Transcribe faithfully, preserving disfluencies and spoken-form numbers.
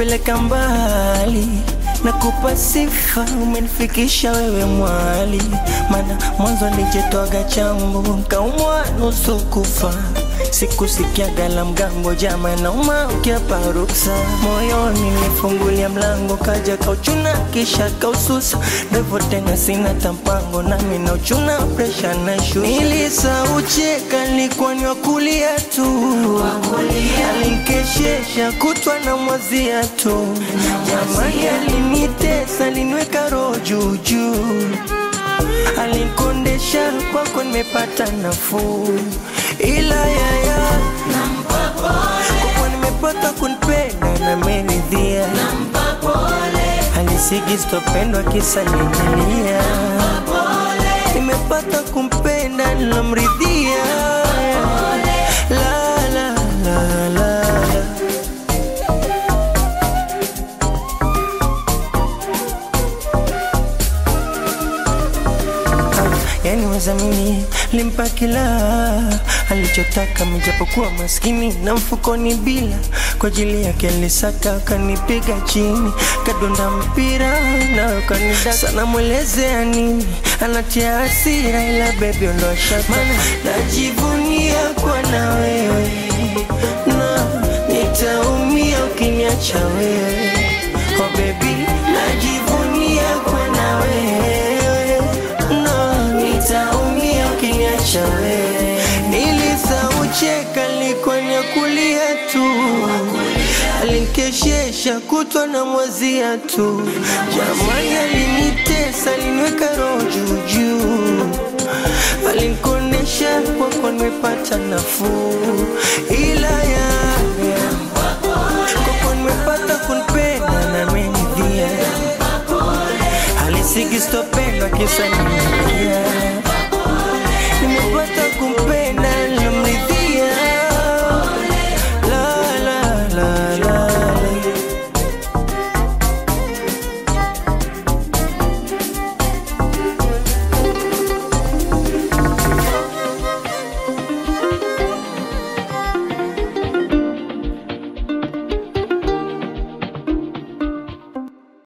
umenipeleka mbali, nakupa sifa, umenifikisha wewe mwali. Mana mwanzo nijetwaga chambu, nkaumwa nusu kufa. Siku sikia gala mgambo jama na uma ukia paruksa. Moyoni nifungulia mlango kaja kauchuna kisha kaususa. Devo tena sina tampango nami na uchuna presha na shusha. Nilisa ucheka nilikuwa ni wakulia tu, alinkeshesha kutwa na mwazia tu. Jamani alinitesa alinweka roho juu juu, alinkondesha kwako nimepata nafuu. Ila ya ya nampa pole, kwa nimepata kunipenda na meridhia. Nampa pole, alisigi stopendwa kisa nimelia. Nampa pole, nimepata kumpenda nilomridhia. La la la la yani weza mimi limpa kila alichotaka, mjapokuwa maskini na mfukoni bila. Kwa ajili yake alisaka kanipiga chini, kadonda mpira na kanida. Sana mwelezea nini, anatia hasira ila baby ondosha. Mana najivunia kwa na wewe, na nitaumia ukiniacha wewe. Oh baby najivunia kwa na wewe, nitaumia ukiniacha wewe. Nilisa ucheka likuwa ni kulia tu, alinkeshesha kutwa na mwazia tu. Jamani alinitesa alinweka roho juu juu, alinkondesha kwako nimepata nafuu. Ila ya kwako nimepata kunipenda na menidhia, alisigi stopendwa kisa nimelia.